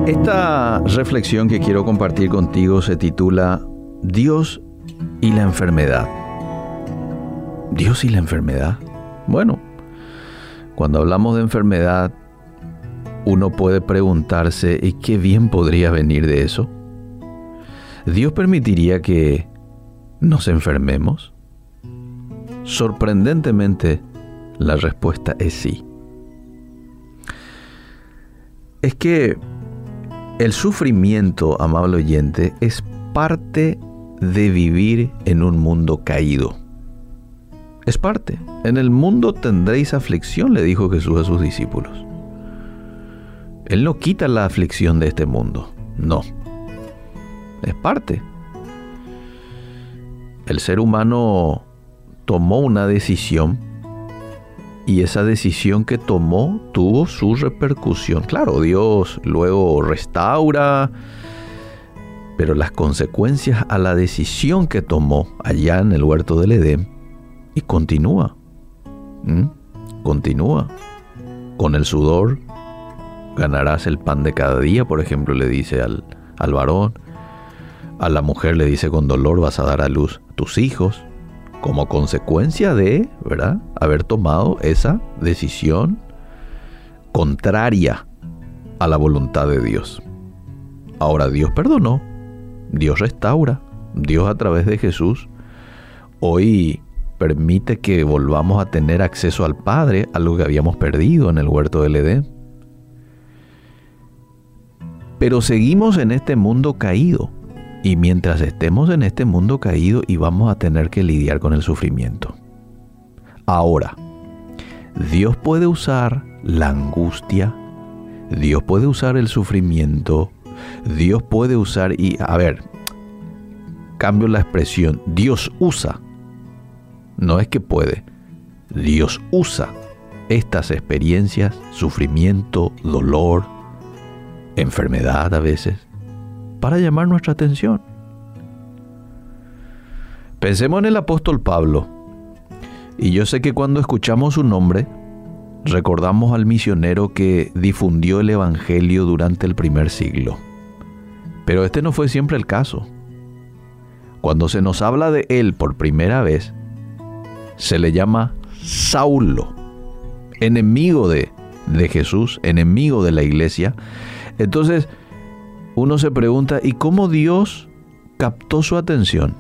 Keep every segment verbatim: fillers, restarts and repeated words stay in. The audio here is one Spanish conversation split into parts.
Esta reflexión que quiero compartir contigo se titula Dios y la enfermedad. ¿Dios y la enfermedad? Bueno, cuando hablamos de enfermedad, uno puede preguntarse, ¿y qué bien podría venir de eso? ¿Dios permitiría que nos enfermemos? Sorprendentemente, la respuesta es sí. Es que el sufrimiento, amable oyente, es parte de vivir en un mundo caído. Es parte. En el mundo tendréis aflicción, le dijo Jesús a sus discípulos. Él no quita la aflicción de este mundo, no. Es parte. El ser humano tomó una decisión y esa decisión que tomó tuvo su repercusión. Claro, Dios luego restaura, pero las consecuencias a la decisión que tomó allá en el huerto del Edén, y continúa, ¿Mm? continúa. Con el sudor ganarás el pan de cada día, por ejemplo, le dice al, al varón. A la mujer le dice, con dolor vas a dar a luz a tus hijos, como consecuencia de, ¿verdad?, haber tomado esa decisión contraria a la voluntad de Dios. Ahora, Dios perdonó, Dios restaura, Dios a través de Jesús hoy permite que volvamos a tener acceso al Padre, algo que habíamos perdido en el huerto del Edén. Pero seguimos en este mundo caído. Y mientras estemos en este mundo caído, y vamos a tener que lidiar con el sufrimiento. Ahora, Dios puede usar la angustia, Dios puede usar el sufrimiento, Dios puede usar, y a ver, cambio la expresión, Dios usa, no es que puede, Dios usa estas experiencias, sufrimiento, dolor, enfermedad a veces, para llamar nuestra atención. Pensemos en el apóstol Pablo. Y yo sé que cuando escuchamos su nombre, recordamos al misionero que difundió el evangelio durante el primer siglo. Pero este no fue siempre el caso. Cuando se nos habla de él por primera vez, se le llama Saulo, enemigo de, de Jesús, enemigo de la iglesia. Entonces, uno se pregunta, ¿y cómo Dios captó su atención?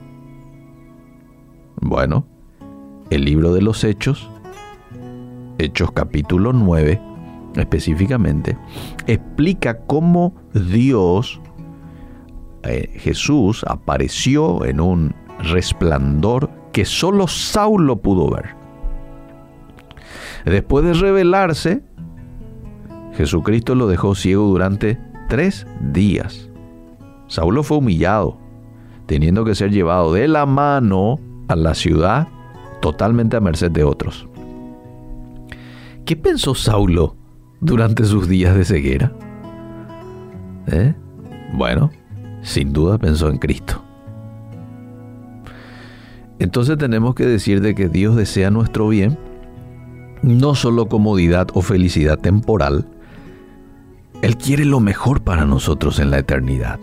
Bueno, el libro de los Hechos, Hechos capítulo nueve, específicamente, explica cómo Dios, eh, Jesús, apareció en un resplandor que solo Saulo pudo ver. Después de revelarse, Jesucristo lo dejó ciego durante tres días. Saulo fue humillado, teniendo que ser llevado de la mano a la ciudad, totalmente a merced de otros. ¿Qué pensó Saulo durante sus días de ceguera? ¿Eh? Bueno, sin duda pensó en Cristo. Entonces tenemos que decir de que Dios desea nuestro bien, no solo comodidad o felicidad temporal. Él quiere lo mejor para nosotros en la eternidad.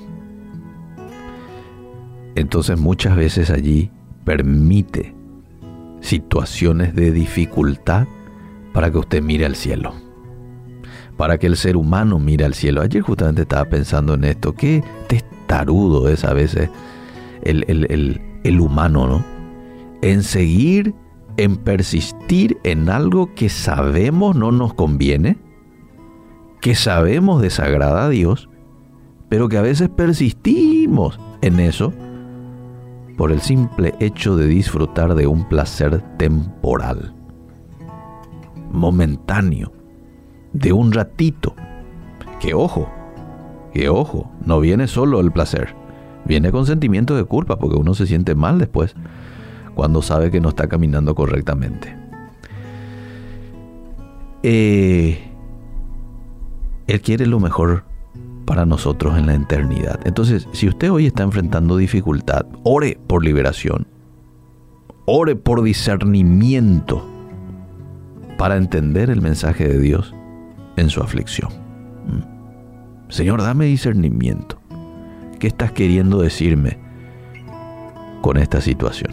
Entonces muchas veces allí permite situaciones de dificultad para que usted mire al cielo, para que el ser humano mire al cielo. Ayer justamente estaba pensando en esto, qué testarudo es a veces el, el, el, el humano, ¿no? En seguir, en persistir en algo que sabemos no nos conviene, que sabemos desagrada a Dios, pero que a veces persistimos en eso por el simple hecho de disfrutar de un placer temporal, momentáneo, de un ratito. Que ojo, que ojo, no viene solo el placer, viene con sentimientos de culpa, porque uno se siente mal después cuando sabe que no está caminando correctamente. Eh... Él quiere lo mejor para nosotros en la eternidad. Entonces, si usted hoy está enfrentando dificultad, ore por liberación. Ore por discernimiento para entender el mensaje de Dios en su aflicción. Señor, dame discernimiento. ¿Qué estás queriendo decirme con esta situación?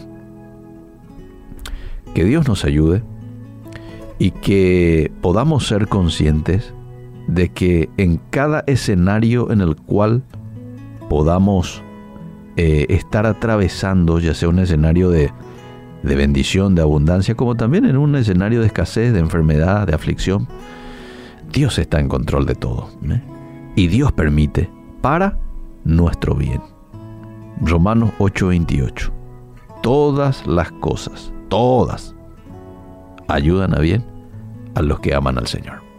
Que Dios nos ayude y que podamos ser conscientes de que en cada escenario en el cual podamos eh, estar atravesando, ya sea un escenario de, de bendición, de abundancia, como también en un escenario de escasez, de enfermedad, de aflicción, Dios está en control de todo, ¿eh? Y Dios permite para nuestro bien. Romanos ocho veintiocho. Todas las cosas, todas, ayudan a bien a los que aman al Señor.